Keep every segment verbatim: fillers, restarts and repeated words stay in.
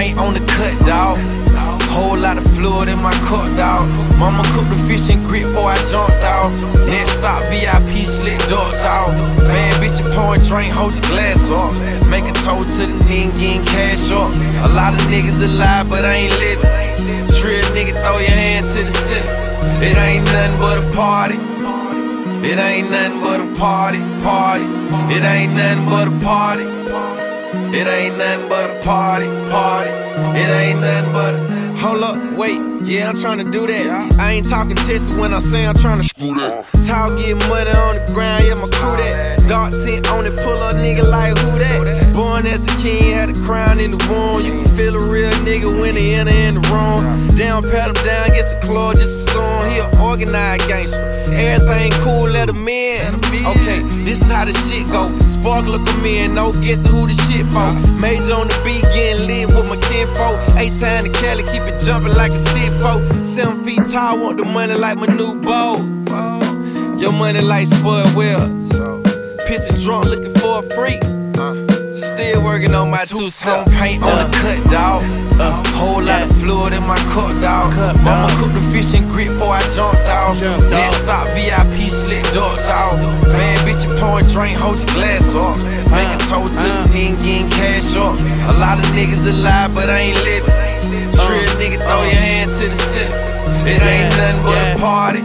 paint on the cut, dawg. Whole lot of fluid in my cup, dawg. Mama cooked the fish and grit before I jumped out. Next stop, V I P slit dark, dawg. Bad bitch, you pouring drink, hold your glass up. Make a toast to the nigga, getting cash up. A lot of niggas alive, but I ain't living. Trill nigga, throw your hand to the ceiling. It ain't nothing but a party. It ain't nothing but a party, party. It ain't nothing but a party. It ain't nothing but a party, party. It ain't nothing but a... Hold up, wait, yeah, I'm tryna do that. I ain't talking Texas when I say I'm tryna screw that. Talk, get money on the ground, yeah, my crew that. Dark tint on it, pull up nigga like who that? Born as a king, had a crown in the womb. You can feel a real nigga when they enter in the room. Down, pat him down, gets the claw, just a song. He an organized gangster. Everything cool, let him in. Okay, this is how the shit go. Sparkler come in, no guessing who the shit for. Major on the beat, getting lit with my kinfolk. Eight time to Cali, keep it jumping like a sit folk. Seven feet tall, want the money like my new bow. Your money like spoiled wheels. Pissing drunk, looking for a freak. Still working on my two-tone paint on the cut, dawg. A whole lot of fluid in my cup, dawg. Mama cooked the fish and grit before I jumped out. Next stop, V I P slit dark, dawg. Bad bitch, you pouring drink, hold your glass up. Make a toast to the nigga, getting cash up. A lot of niggas alive, but I ain't living. Trill nigga, throw your hand to the ceiling. It ain't nothing but a party.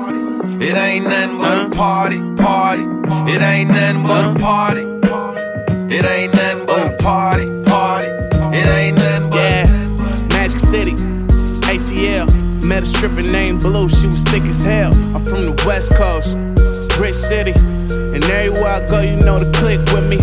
It ain't nothing but a party, party. It ain't nothing but a party. It ain't nothing but a party, party. It ain't nothing but yeah. Magic City, A T L. Met a stripper named Blue, she was thick as hell. I'm from the West Coast, rich city. And everywhere I go, you know the click with me.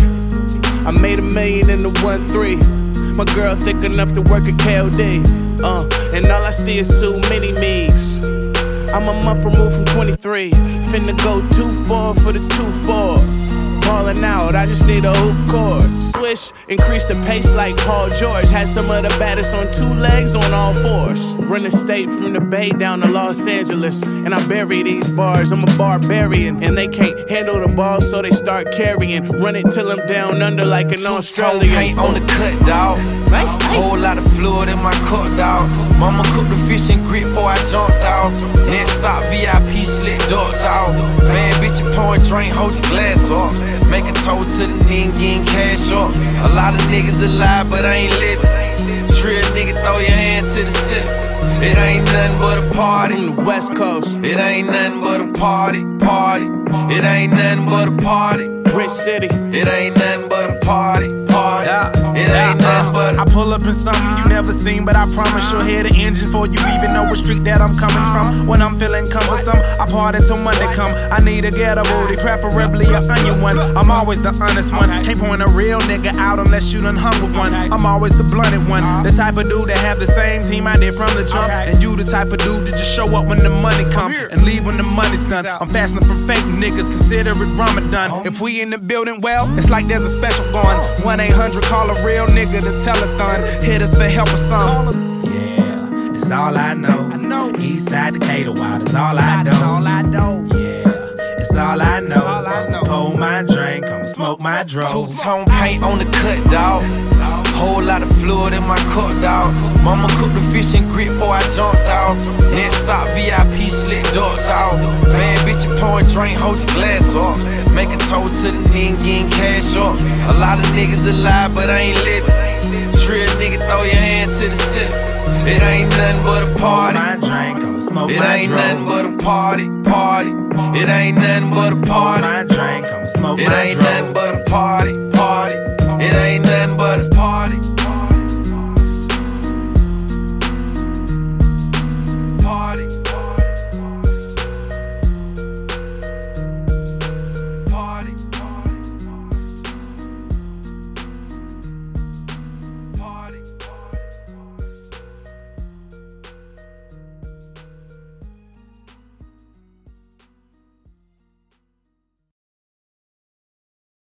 I made a million in the one three. My girl thick enough to work at K O D. Uh, and all I see is too many me's. I'm a month removed from twenty-three. Finna go too far for the two four. Ballin' out, I just need a hoop cord. Swish, increase the pace like Paul George. Had some of the baddest on two legs on all fours. Run the state from the Bay down to Los Angeles. And I bury these bars, I'm a barbarian. And they can't handle the ball, so they start carrying. Run it till I'm down under like an Australian. Paint on the cut, dawg. Whole lot of fluid in my cup, dawg. Mama cooked the fish and grit before I jumped out. Next stop, V I P slit dark, dawg. Bad bitch, you pouring drink, hold your glass up. Make a toast to the nigga, getting cash up. A lot of niggas alive, but I ain't living. Trill nigga, throw your hand to the ceiling. It ain't nothing but a party. From the West Coast, it ain't nothing but a party, party. It ain't nothing but a party. Rich city, it ain't nothing but a party, party. Yeah. It ain't nothing but a I pull up in something you never seen, but I promise you'll hear the engine before you even know what street that I'm coming from. When I'm feeling cumbersome, I party till Monday come. I need a ghetto booty, preferably a onion one. I'm always the honest one. Can't point a real nigga out unless you done hung with one. I'm always the blunted one, the type of dude that have the same team I did from the jump. And you the type of dude that just show up when the money come and leave when the money's done. I'm fasting from fake niggas, consider it Ramadan. If we in the building, well, it's like there's a special going. one eight hundred call a real nigga to telethon. Hit us for help or something. Yeah, it's all I know. I know. East side Decatur Wild is all I know. all I know. Yeah, it's all I know. all I know. Pour my drink, I'ma smoke my dro. Two-tone paint on the cut, dawg. Whole lot of fluid in my cup, dawg. Mama cooked the fish and grit before I jumped out. Next stop, V I P slit dark, dawg. Bad bitch, you pouring drink, hold your glass up. Make a toast to the nigga, getting cash up. A lot of niggas alive, but I ain't living. Trill nigga, throw your hand to the ceiling. It ain't nothing but a party. My drink, I'ma smoke it my ain't dro. nothing but a party, party. It ain't nothing but a party. My drink, I'ma smoke it my ain't dro. nothing but a